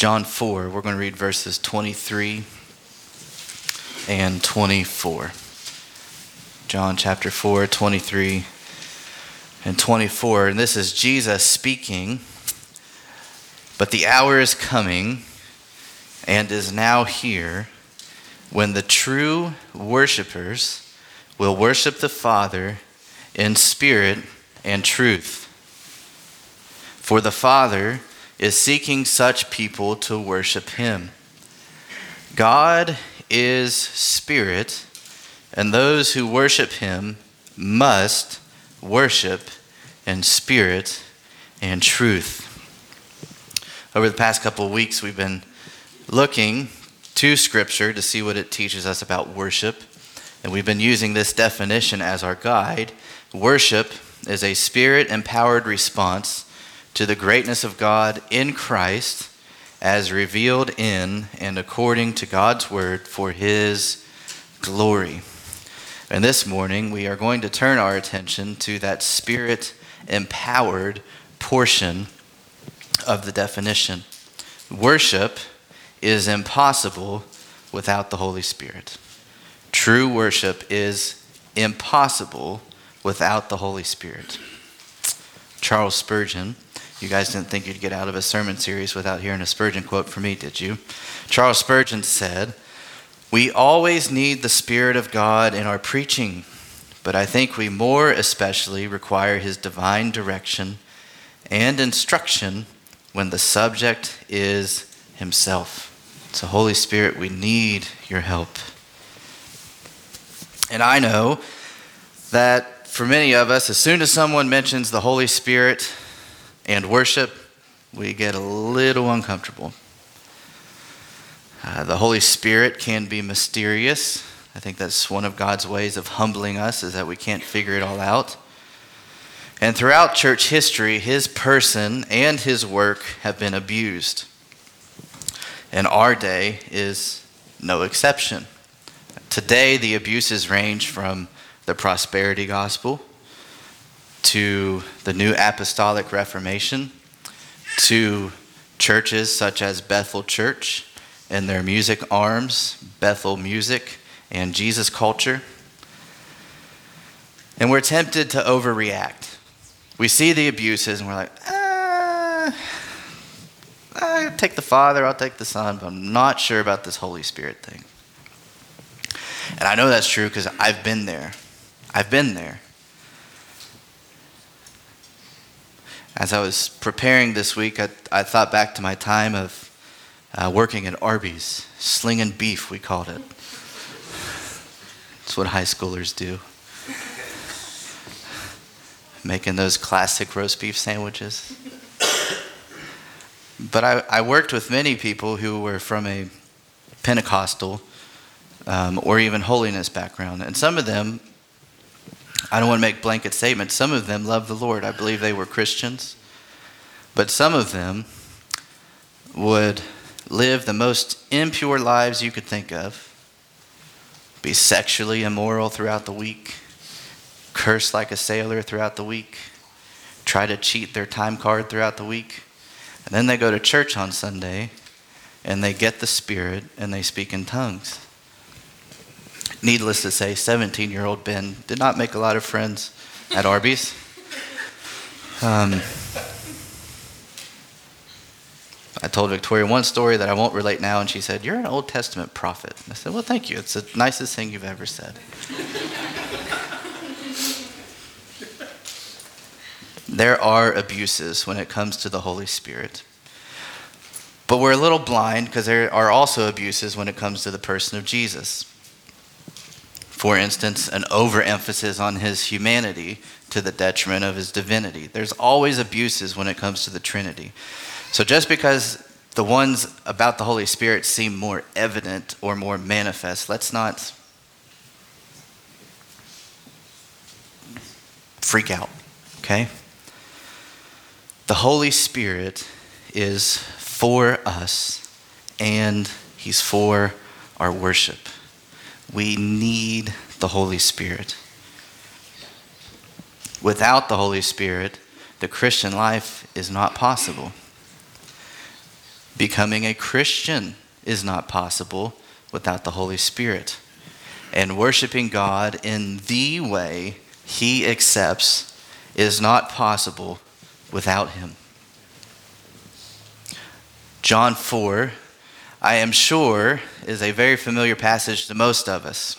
John 4, we're going to read verses 23 and 24. John chapter 4, 23 and 24. And this is Jesus speaking. But the hour is coming and is now here when the true worshipers will worship the Father in spirit and truth. For the Father is seeking such people to worship him. God is spirit, and those who worship him must worship in spirit and truth. Over the past couple of weeks, we've been looking to Scripture to see what it teaches us about worship. And we've been using this definition as our guide. Worship is a spirit-empowered response to the greatness of God in Christ as revealed in and according to God's word for his glory. And this morning, we are going to turn our attention to that spirit-empowered portion of the definition. Worship is impossible without the Holy Spirit. True worship is impossible without the Holy Spirit. Charles Spurgeon, you guys didn't think you'd get out of a sermon series without hearing a Spurgeon quote from me, did you? Charles Spurgeon said, "We always need the Spirit of God in our preaching, but I think we more especially require his divine direction and instruction when the subject is himself." So, Holy Spirit, we need your help. And I know that for many of us, as soon as someone mentions the Holy Spirit and worship, we get a little uncomfortable. The Holy Spirit can be mysterious. I think that's one of God's ways of humbling us, is that we can't figure it all out. And throughout church history, his person and his work have been abused. And our day is no exception. Today, the abuses range from the prosperity gospel to the New Apostolic Reformation to churches such as Bethel Church and their music arms, Bethel Music and Jesus Culture. And we're tempted to overreact. We see the abuses and we're like, I'll take the Father, I'll take the Son, but I'm not sure about this Holy Spirit thing. And I know that's true because I've been there. As I was preparing this week, I thought back to my time of working at Arby's, slinging beef, we called it. That's what high schoolers do. Making those classic roast beef sandwiches. But I worked with many people who were from a Pentecostal or even holiness background. And some of them, I don't want to make blanket statements, some of them loved the Lord. I believe they were Christians. But some of them would live the most impure lives you could think of, be sexually immoral throughout the week, curse like a sailor throughout the week, try to cheat their time card throughout the week. And then they go to church on Sunday and they get the Spirit and they speak in tongues. Needless to say, 17-year-old Ben did not make a lot of friends at Arby's. I told Victoria one story that I won't relate now, and she said, "You're an Old Testament prophet." And I said, "Well, thank you. It's the nicest thing you've ever said." There are abuses when it comes to the Holy Spirit. But we're a little blind because there are also abuses when it comes to the person of Jesus. For instance, an overemphasis on his humanity to the detriment of his divinity. There's always abuses when it comes to the Trinity. So just because the ones about the Holy Spirit seem more evident or more manifest, let's not freak out, okay? The Holy Spirit is for us, and he's for our worship. We need the Holy Spirit. Without the Holy Spirit, the Christian life is not possible. Becoming a Christian is not possible without the Holy Spirit. And worshiping God in the way he accepts is not possible without him. John 4, I am sure, is a very familiar passage to most of us.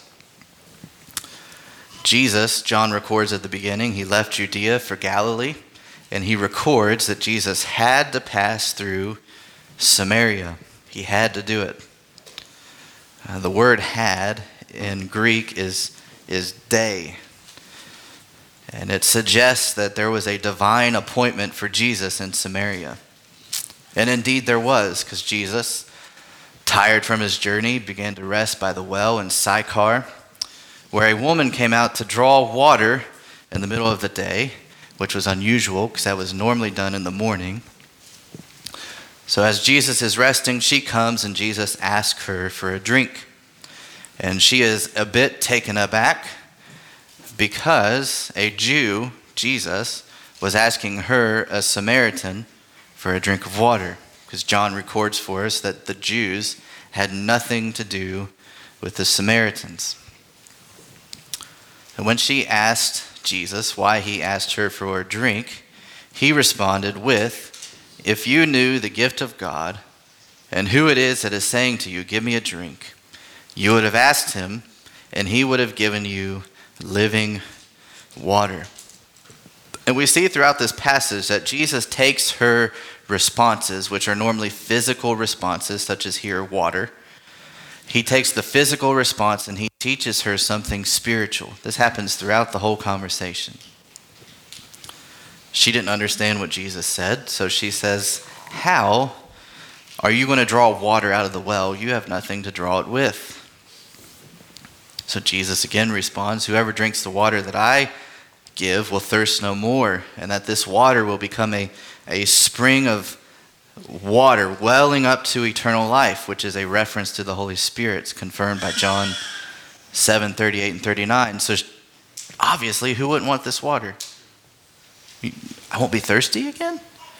Jesus, John records at the beginning, he left Judea for Galilee, and he records that Jesus had to pass through Samaria. He had to do it. The word had in Greek is day. And it suggests that there was a divine appointment for Jesus in Samaria. And indeed there was, because Jesus, tired from his journey, began to rest by the well in Sychar, where a woman came out to draw water in the middle of the day, which was unusual because that was normally done in the morning. So as Jesus is resting, she comes and Jesus asks her for a drink. And she is a bit taken aback because a Jew, Jesus, was asking her, a Samaritan, for a drink of water. Because John records for us that the Jews had nothing to do with the Samaritans. And when she asked Jesus why he asked her for a drink, he responded with, if you knew the gift of God and who it is that is saying to you, give me a drink, you would have asked him and he would have given you living water. And we see throughout this passage that Jesus takes her responses, which are normally physical responses, such as here, water. He takes the physical response and he teaches her something spiritual. This happens throughout the whole conversation. She didn't understand what Jesus said, so she says, how are you going to draw water out of the well? You have nothing to draw it with. So Jesus again responds, whoever drinks the water that I give will thirst no more, and that this water will become a spring of water welling up to eternal life, which is a reference to the Holy Spirit. It's confirmed by John 7:38 and 39. So obviously, who wouldn't want this water? I won't be thirsty again?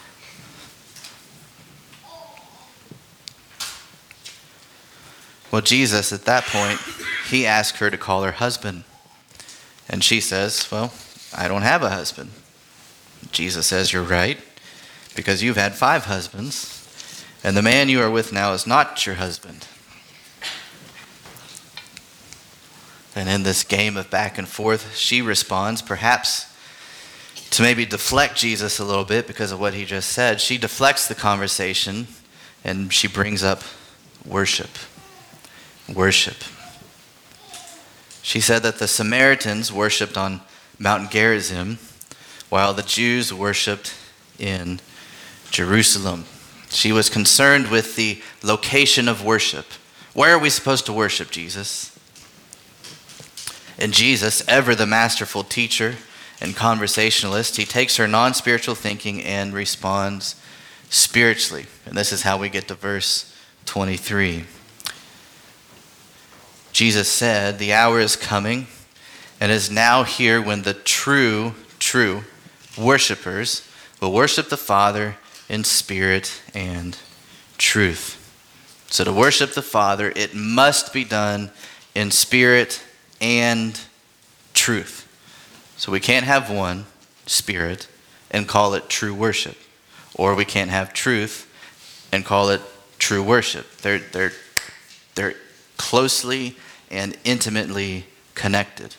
Well, Jesus, at that point, he asked her to call her husband. And she says, well, I don't have a husband. Jesus says, you're right, because you've had 5 husbands, and the man you are with now is not your husband. And in this game of back and forth, she responds, perhaps to maybe deflect Jesus a little bit because of what he just said. She deflects the conversation, and she brings up worship. Worship. She said that the Samaritans worshipped on Mount Gerizim, while the Jews worshipped in Jerusalem. She was concerned with the location of worship. Where are we supposed to worship, Jesus? And Jesus, ever the masterful teacher and conversationalist, he takes her non-spiritual thinking and responds spiritually. And this is how we get to verse 23. Jesus said, the hour is coming and is now here when the true worshipers will worship the Father in spirit and truth. So to worship the Father, it must be done in spirit and truth. So we can't have one, spirit, and call it true worship. Or we can't have truth and call it true worship. They're closely and intimately connected.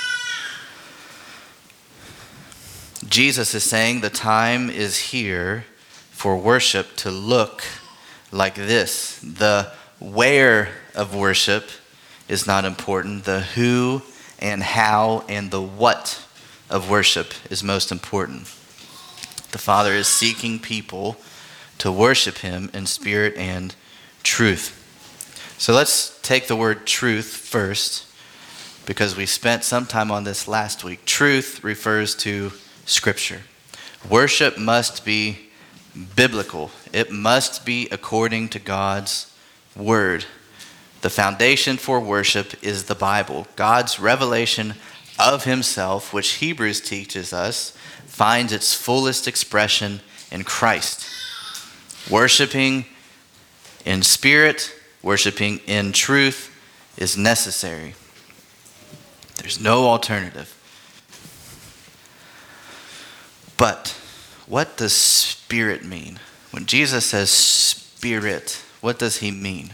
Jesus is saying the time is here for worship to look like this. The where of worship is not important. The who and how and the what of worship is most important. The Father is seeking people to worship him in spirit and truth. So let's take the word truth first, because we spent some time on this last week. Truth refers to Scripture. Worship must be biblical. It must be according to God's word. The foundation for worship is the Bible. God's revelation of himself, which Hebrews teaches us, finds its fullest expression in Christ. Worshiping in spirit, worshiping in truth is necessary. There's no alternative. But what does spirit mean? When Jesus says spirit, what does he mean?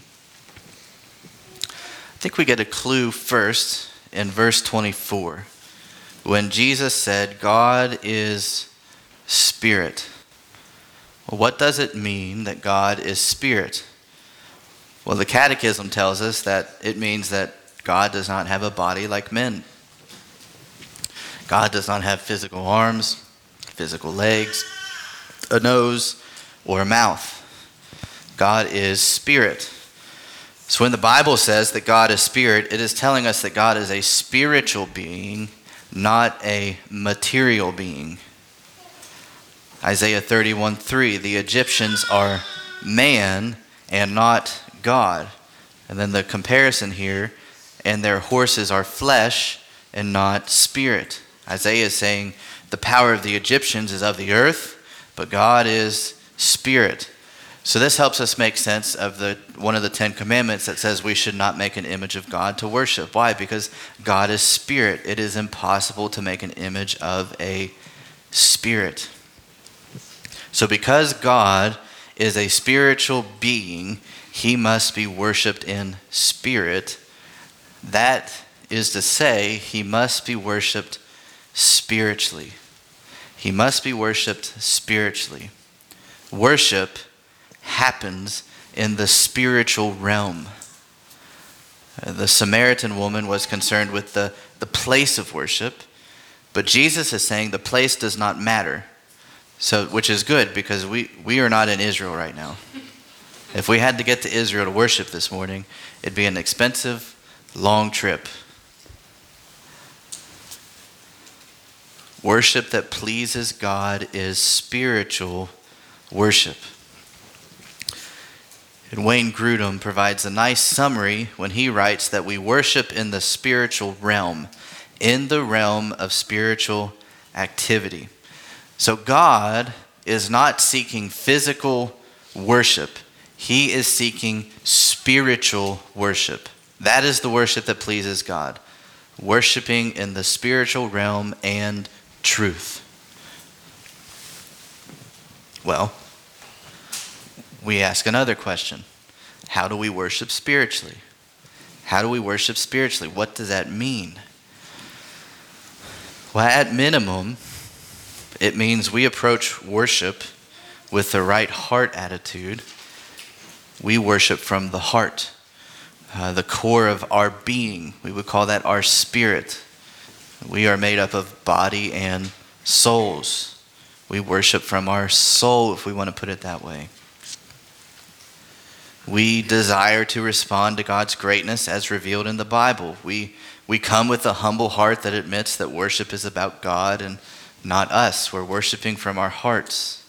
I think we get a clue first in verse 24. When Jesus said, God is spirit. Well, what does it mean that God is spirit? Well, the Catechism tells us that it means that God does not have a body like men. God does not have physical arms, physical legs, a nose, or a mouth. God is spirit. So when the Bible says that God is spirit, it is telling us that God is a spiritual being, not a material being. Isaiah 31:3, the Egyptians are man and not God. And then the comparison here, and their horses are flesh and not spirit. Isaiah is saying the power of the Egyptians is of the earth, but God is spirit. So this helps us make sense of one of the 10 commandments that says we should not make an image of God to worship. Why? Because God is spirit. It is impossible to make an image of a spirit. So because God is a spiritual being, he must be worshiped in spirit. That is to say, he must be worshiped spiritually. He must be worshiped spiritually. Worship happens in the spiritual realm. The Samaritan woman was concerned with the place of worship, but Jesus is saying the place does not matter. So, which is good because we are not in Israel right now. If we had to get to Israel to worship this morning, it'd be an expensive, long trip. Worship that pleases God is spiritual worship. And Wayne Grudem provides a nice summary when he writes that we worship in the spiritual realm, in the realm of spiritual activity. So God is not seeking physical worship. He is seeking spiritual worship. That is the worship that pleases God. Worshiping in the spiritual realm and truth. Well, we ask another question. How do we worship spiritually? How do we worship spiritually? What does that mean? Well, at minimum, it means we approach worship with the right heart attitude. We worship from the heart, the core of our being. We would call that our spirit. We are made up of body and souls. We worship from our soul, if we want to put it that way. We desire to respond to God's greatness as revealed in the Bible. We come with a humble heart that admits that worship is about God and not us. We're worshiping from our hearts.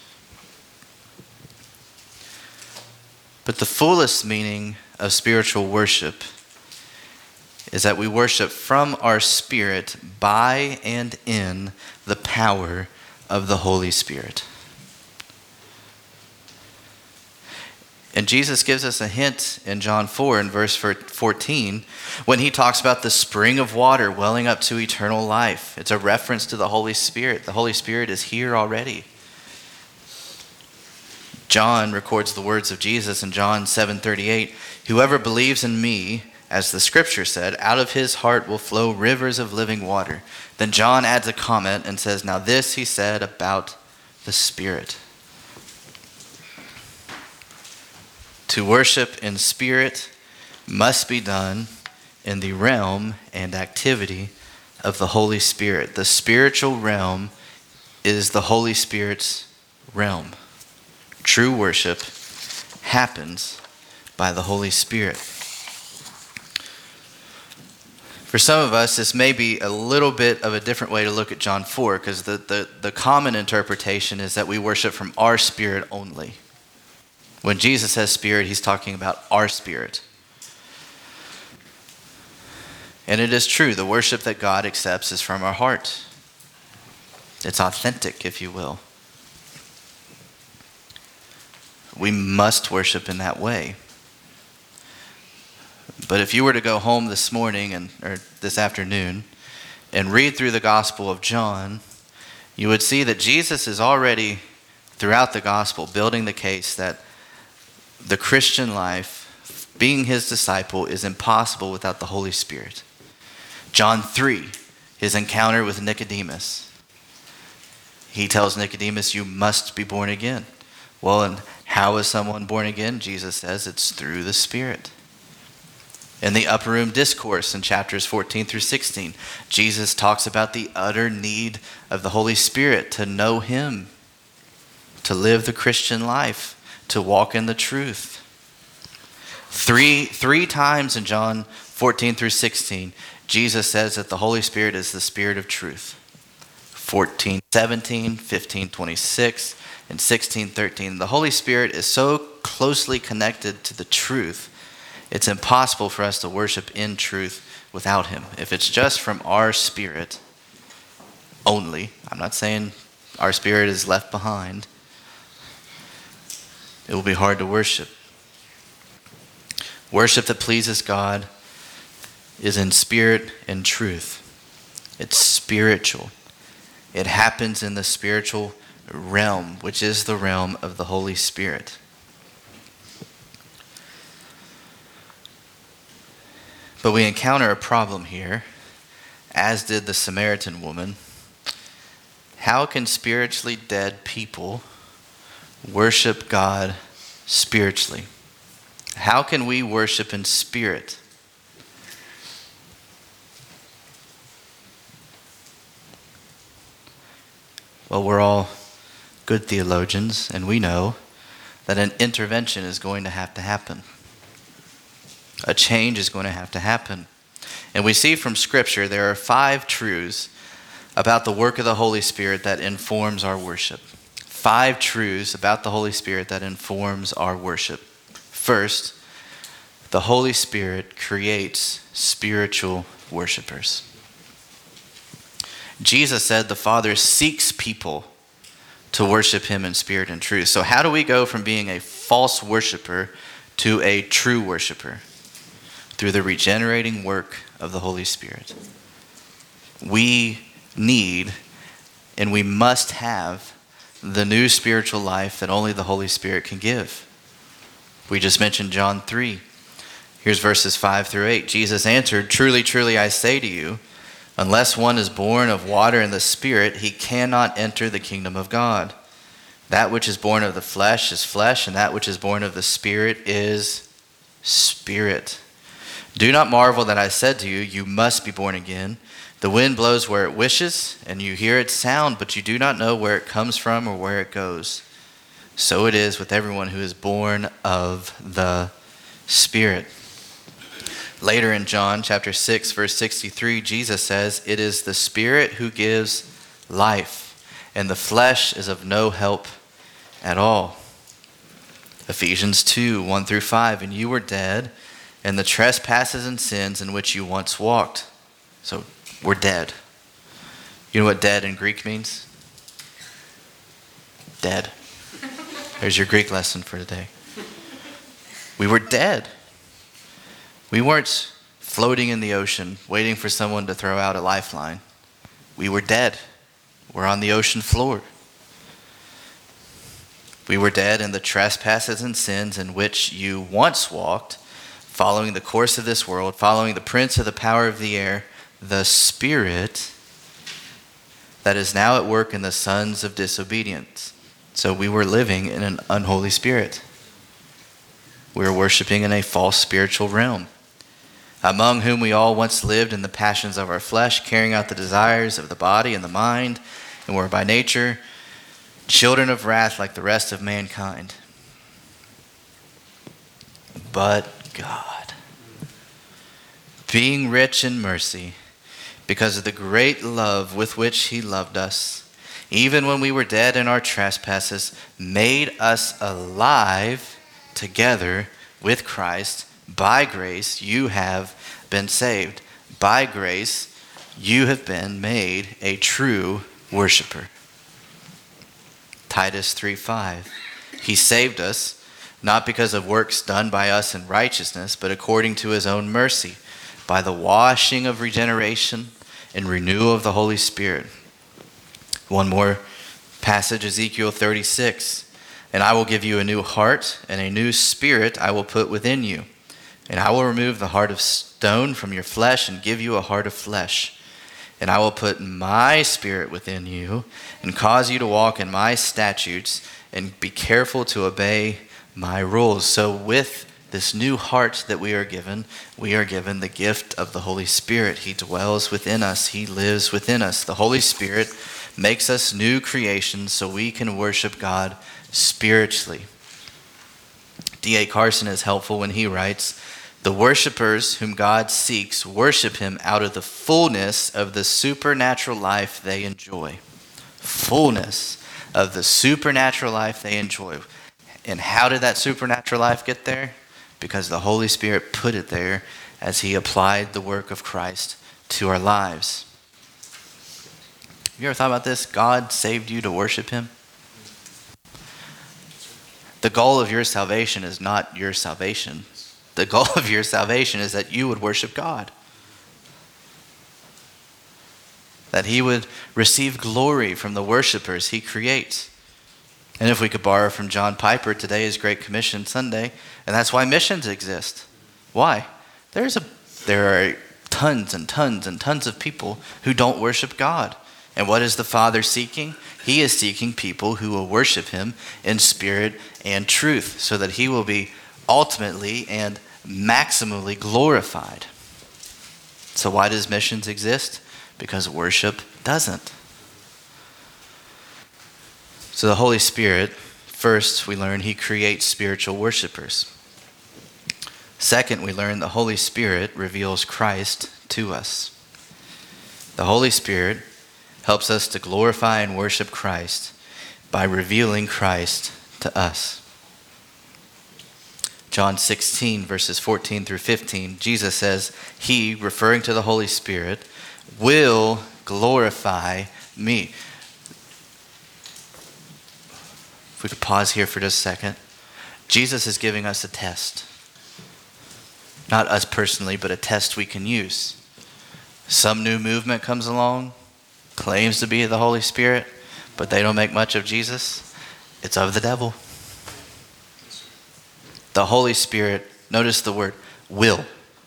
But the fullest meaning of spiritual worship is that we worship from our spirit by and in the power of the Holy Spirit. And Jesus gives us a hint in John 4 in verse 14 when he talks about the spring of water welling up to eternal life. It's a reference to the Holy Spirit. The Holy Spirit is here already. John records the words of Jesus in John 7:38. Whoever believes in me, as the scripture said, out of his heart will flow rivers of living water. Then John adds a comment and says, now this he said about the Spirit. To worship in spirit must be done in the realm and activity of the Holy Spirit. The spiritual realm is the Holy Spirit's realm. True worship happens by the Holy Spirit. For some of us, this may be a little bit of a different way to look at John 4, because the common interpretation is that we worship from our spirit only. When Jesus says spirit, he's talking about our spirit. And it is true, the worship that God accepts is from our heart. It's authentic, if you will. We must worship in that way. But if you were to go home this morning or this afternoon and read through the Gospel of John, you would see that Jesus is already, throughout the Gospel, building the case that the Christian life, being his disciple, is impossible without the Holy Spirit. John 3, his encounter with Nicodemus. He tells Nicodemus, you must be born again. Well, and how is someone born again? Jesus says it's through the Spirit. In the upper room discourse in chapters 14 through 16, Jesus talks about the utter need of the Holy Spirit to know him, to live the Christian life, to walk in the truth. Three times in John 14 through 16, Jesus says that the Holy Spirit is the Spirit of truth. 14:17, 15:26, and 16:13. The Holy Spirit is so closely connected to the truth, it's impossible for us to worship in truth without him. If it's just from our spirit only, I'm not saying our spirit is left behind, it will be hard to worship. Worship that pleases God is in spirit and truth. It's spiritual. It happens in the spiritual realm, which is the realm of the Holy Spirit. But we encounter a problem here, as did the Samaritan woman. How can spiritually dead people worship God spiritually? How can we worship in spirit? Well, we're all good theologians, and we know that an intervention is going to have to happen. A change is going to have to happen. And we see from Scripture there are 5 truths about the work of the Holy Spirit that informs our worship. 5 truths about the Holy Spirit that informs our worship. First, the Holy Spirit creates spiritual worshipers. Jesus said the Father seeks people to worship him in spirit and truth. So how do we go from being a false worshiper to a true worshiper? Through the regenerating work of the Holy Spirit. We need and we must have the new spiritual life that only the Holy Spirit can give. We just mentioned John 3. Here's verses 5 through 8. Jesus answered, "Truly, truly, I say to you, unless one is born of water and the Spirit, he cannot enter the kingdom of God. That which is born of the flesh is flesh, and that which is born of the Spirit is spirit. Do not marvel that I said to you, you must be born again. The wind blows where it wishes, and you hear its sound, but you do not know where it comes from or where it goes. So it is with everyone who is born of the Spirit." Later in John chapter 6, verse 63, Jesus says, "It is the Spirit who gives life, and the flesh is of no help at all." Ephesians 2, 1 through 5, "And you were dead in the trespasses and sins in which you once walked." So we're dead. You know what dead in Greek means? Dead. There's your Greek lesson for today. We were dead. We weren't floating in the ocean waiting for someone to throw out a lifeline. We were dead. We're on the ocean floor. We were dead in the trespasses and sins in which you once walked, following the course of this world, following the prince of the power of the air, the spirit that is now at work in the sons of disobedience. So we were living in an unholy spirit. We were worshiping in a false spiritual realm, among whom we all once lived in the passions of our flesh, carrying out the desires of the body and the mind, and were by nature children of wrath like the rest of mankind. But God, being rich in mercy, because of the great love with which he loved us, even when we were dead in our trespasses, made us alive together with Christ. By grace you have been saved. By grace you have been made a true worshiper. Titus 3:5. He saved us not because of works done by us in righteousness, but according to his own mercy, by the washing of regeneration and renewal of the Holy Spirit. One more passage, Ezekiel 36. And I will give you a new heart, and a new spirit I will put within you. And I will remove the heart of stone from your flesh and give you a heart of flesh. And I will put my spirit within you and cause you to walk in my statutes and be careful to obey my rules. So with this new heart that we are given the gift of the Holy Spirit. He dwells within us. He lives within us. The Holy Spirit makes us new creations so we can worship God spiritually. D.A. Carson is helpful when he writes, "The worshipers whom God seeks worship him out of the fullness of the supernatural life they enjoy." Fullness of the supernatural life they enjoy. And how did that supernatural life get there? Because the Holy Spirit put it there as he applied the work of Christ to our lives. Have you ever thought about this? God saved you to worship him. The goal of your salvation is not your salvation. The goal of your salvation is that you would worship God. That he would receive glory from the worshipers he creates. And if we could borrow from John Piper, today is Great Commission Sunday, and that's why missions exist. Why? There are tons and tons and tons of people who don't worship God. And what is the Father seeking? He is seeking people who will worship him in spirit and truth, so that he will be ultimately and maximally glorified. So why does missions exist? Because worship doesn't. So the Holy Spirit, first we learn he creates spiritual worshipers. Second, we learn the Holy Spirit reveals Christ to us. The Holy Spirit helps us to glorify and worship Christ by revealing Christ to us. John 16, verses 14 through 15, Jesus says, he, referring to the Holy Spirit, will glorify me. If we could pause here for just a second. Jesus is giving us a test. Not us personally, but a test we can use. Some new movement comes along, claims to be the Holy Spirit, but they don't make much of Jesus. It's of the devil. The Holy Spirit, notice the word will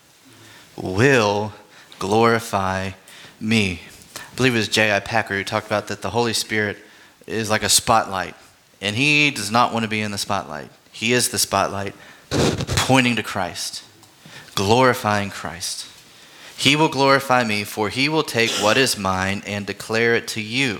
glorify me. I believe it was J.I. Packer who talked about that the Holy Spirit is like a spotlight, and he does not want to be in the spotlight. He is the spotlight, pointing to Christ, glorifying Christ. He will glorify me, for he will take what is mine and declare it to you.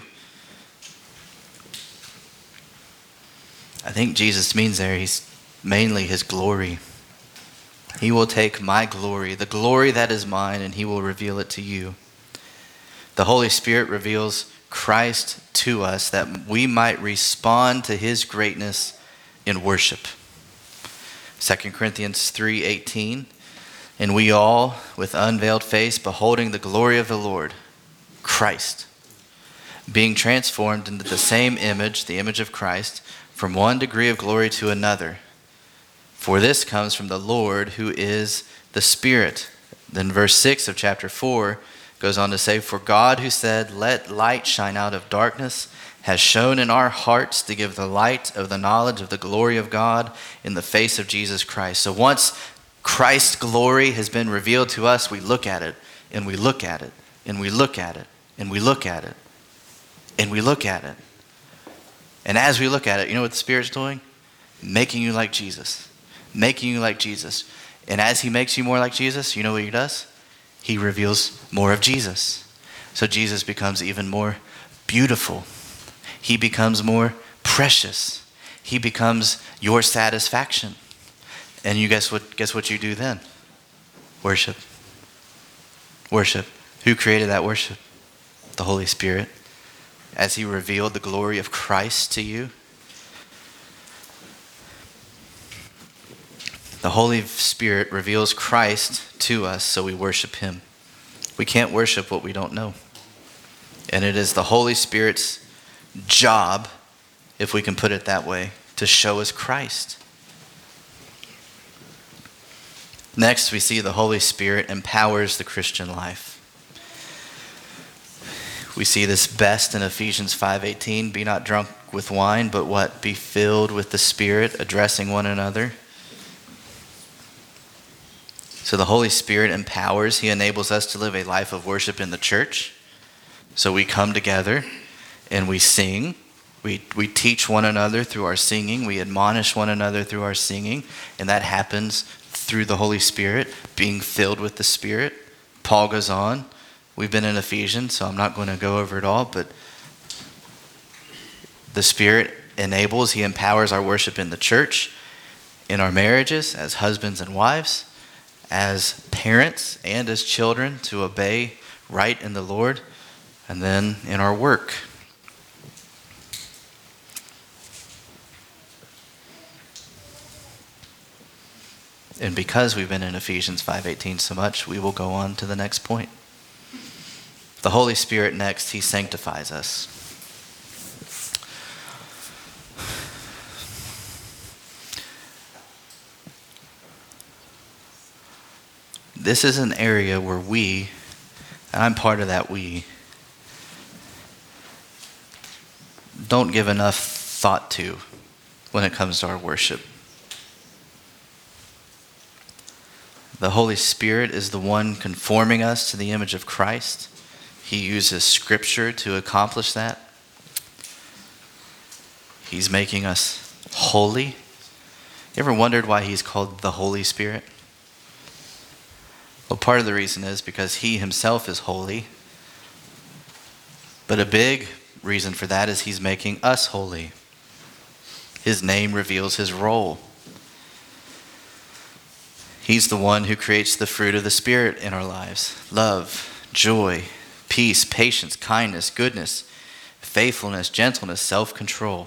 I think Jesus means there, he's mainly his glory. He will take my glory, the glory that is mine, and he will reveal it to you. The Holy Spirit reveals Christ to us that we might respond to his greatness in worship. 2 Corinthians 3:18, and we all, with unveiled face, beholding the glory of the Lord, Christ, being transformed into the same image, the image of Christ, from one degree of glory to another. For this comes from the Lord, who is the Spirit. Then verse 6 of chapter 4 goes on to say, for God, who said, let light shine out of darkness, has shone in our hearts to give the light of the knowledge of the glory of God in the face of Jesus Christ. So once Christ's glory has been revealed to us, we look at it, and we look at it, and we look at it, and we look at it, and we look at it. And as we look at it, you know what the Spirit's doing? Making you like Jesus. Making you like Jesus. And as he makes you more like Jesus, you know what he does? He reveals more of Jesus. So Jesus becomes even more beautiful. He becomes more precious. He becomes your satisfaction. And you guess what you do then? Worship. Worship. Who created that worship? The Holy Spirit. As he revealed the glory of Christ to you. The Holy Spirit reveals Christ to us, so we worship him. We can't worship what we don't know. And it is the Holy Spirit's job, if we can put it that way, to show us Christ. Next, we see the Holy Spirit empowers the Christian life. We see this best in Ephesians 5:18. Be not drunk with wine, but what? Be filled with the Spirit, addressing one another. So the Holy Spirit empowers. He enables us to live a life of worship in the church. So we come together and we sing. We teach one another through our singing. We admonish one another through our singing. And that happens through the Holy Spirit, being filled with the Spirit. Paul goes on. We've been in Ephesians, so I'm not going to go over it all, but the Spirit enables, He empowers our worship in the church, in our marriages, as husbands and wives, as parents and as children to obey right in the Lord, and then in our work. And because we've been in Ephesians 5:18 so much, we will go on to the next point. The Holy Spirit next, He sanctifies us. This is an area where we, and I'm part of that we, don't give enough thought to when it comes to our worship. The Holy Spirit is the one conforming us to the image of Christ. He uses Scripture to accomplish that. He's making us holy. You ever wondered why He's called the Holy Spirit? Well, part of the reason is because He Himself is holy. But a big reason for that is He's making us holy. His name reveals His role. He's the one who creates the fruit of the Spirit in our lives. Love, joy, peace, patience, kindness, goodness, faithfulness, gentleness, self-control.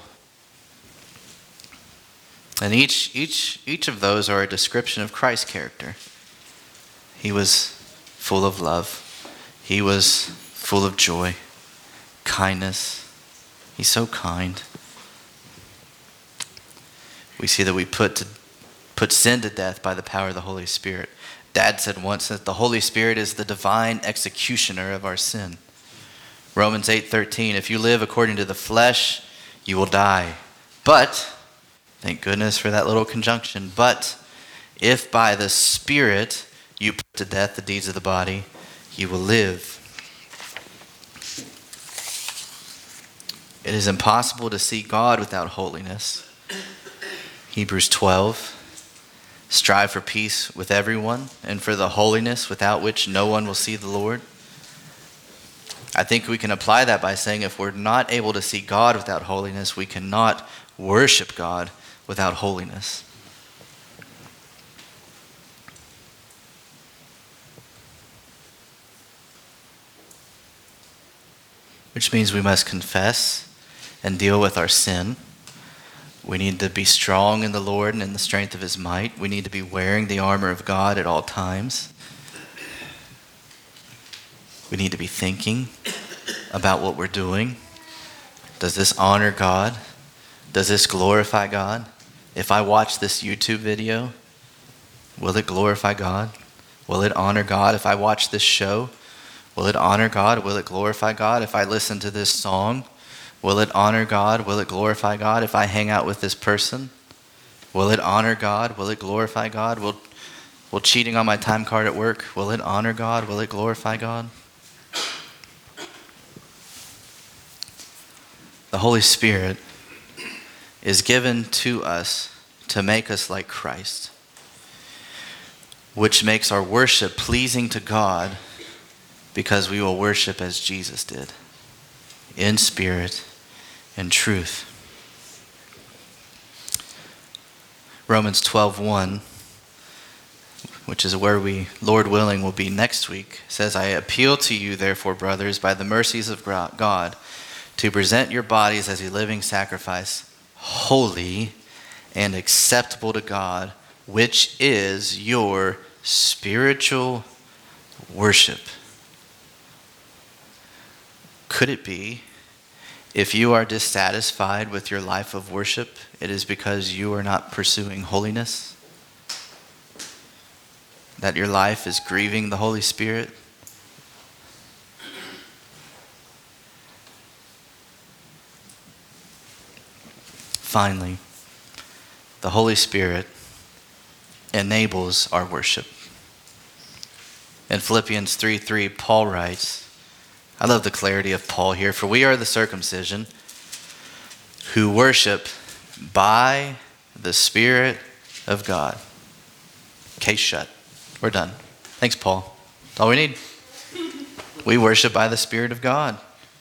And each of those are a description of Christ's character. He was full of love. He was full of joy, kindness. He's so kind. We see that we put sin to death by the power of the Holy Spirit. Dad said once that the Holy Spirit is the divine executioner of our sin. Romans 8:13, if you live according to the flesh, you will die. But, thank goodness for that little conjunction, but if by the Spirit you put to death the deeds of the body, you will live. It is impossible to see God without holiness. Hebrews 12, strive for peace with everyone and for the holiness without which no one will see the Lord. I think we can apply that by saying if we're not able to see God without holiness, we cannot worship God without holiness. Which means we must confess and deal with our sin. We need to be strong in the Lord and in the strength of His might. We need to be wearing the armor of God at all times. We need to be thinking about what we're doing. Does this honor God? Does this glorify God? If I watch this YouTube video, will it glorify God? Will it honor God? If I watch this show, will it honor God? Will it glorify God? If I listen to this song, will it honor God? Will it glorify God? If I hang out with this person, will it honor God? Will it glorify God? Will cheating on my time card at work, will it honor God? Will it glorify God? The Holy Spirit is given to us to make us like Christ, which makes our worship pleasing to God because we will worship as Jesus did, in spirit and truth. Romans 12:1, which is where we, Lord willing, will be next week, says, I appeal to you, therefore, brothers, by the mercies of God, to present your bodies as a living sacrifice, holy and acceptable to God, which is your spiritual worship. Could it be, if you are dissatisfied with your life of worship, it is because you are not pursuing holiness? that your life is grieving the Holy Spirit? Finally, the Holy Spirit enables our worship. In Philippians 3:3, Paul writes, I love the clarity of Paul here, for we are the circumcision who worship by the Spirit of God. Case shut. We're done. Thanks, Paul. That's all we need. We worship by the Spirit of God.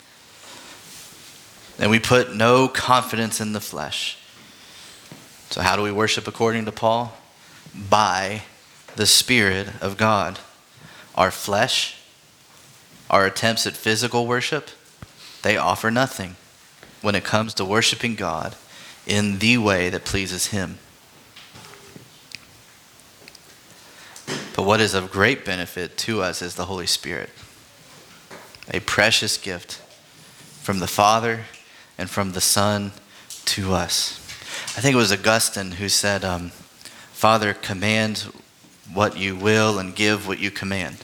And we put no confidence in the flesh. So how do we worship according to Paul? By the Spirit of God. Our flesh, our attempts at physical worship, they offer nothing when it comes to worshiping God in the way that pleases Him. But what is of great benefit to us is the Holy Spirit, a precious gift from the Father and from the Son to us. I think it was Augustine who said, Father, command what you will and give what you command.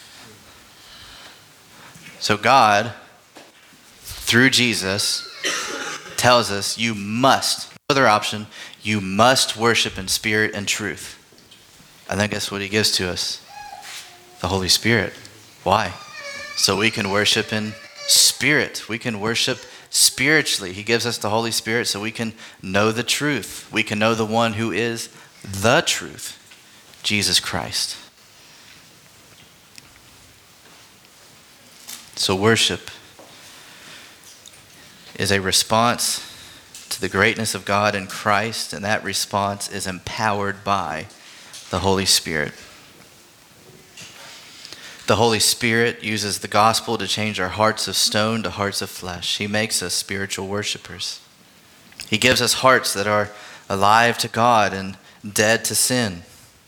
So God, through Jesus, tells us you must, no other option, you must worship in spirit and truth. I think that's what He gives to us, the Holy Spirit. Why? So we can worship in spirit. We can worship spiritually. He gives us the Holy Spirit so we can know the truth. We can know the one who is the truth, Jesus Christ. So worship is a response to the greatness of God in Christ, and that response is empowered by the Holy Spirit. The Holy Spirit uses the gospel to change our hearts of stone to hearts of flesh. He makes us spiritual worshipers. He gives us hearts that are alive to God and dead to sin.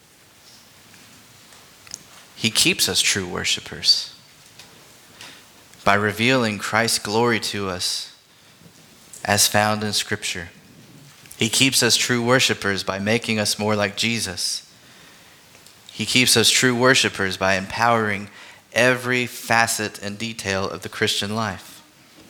He keeps us true worshipers by revealing Christ's glory to us as found in Scripture. He keeps us true worshipers by making us more like Jesus. He keeps us true worshipers by empowering every facet and detail of the Christian life.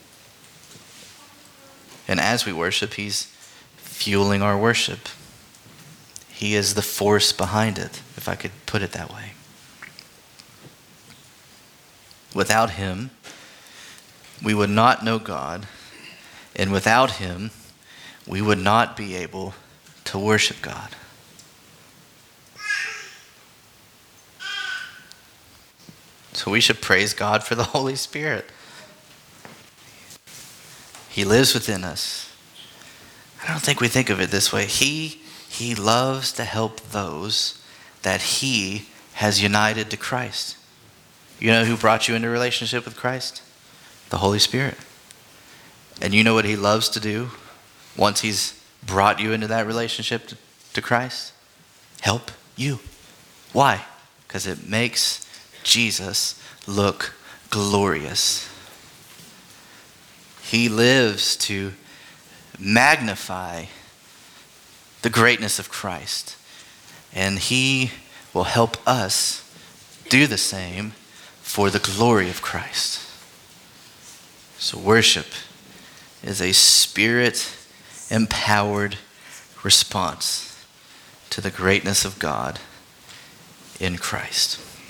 And as we worship, He's fueling our worship. He is the force behind it, if I could put it that way. Without Him, we would not know God, and without Him, we would not be able to worship God. So we should praise God for the Holy Spirit. He lives within us. I don't think we think of it this way. He loves to help those that He has united to Christ. You know who brought you into a relationship with Christ? The Holy Spirit. And you know what He loves to do once He's brought you into that relationship to Christ? Help you. Why? Because it makes Jesus look glorious. He lives to magnify the greatness of Christ. And He will help us do the same for the glory of Christ. So worship is a Spirit-empowered response to the greatness of God in Christ.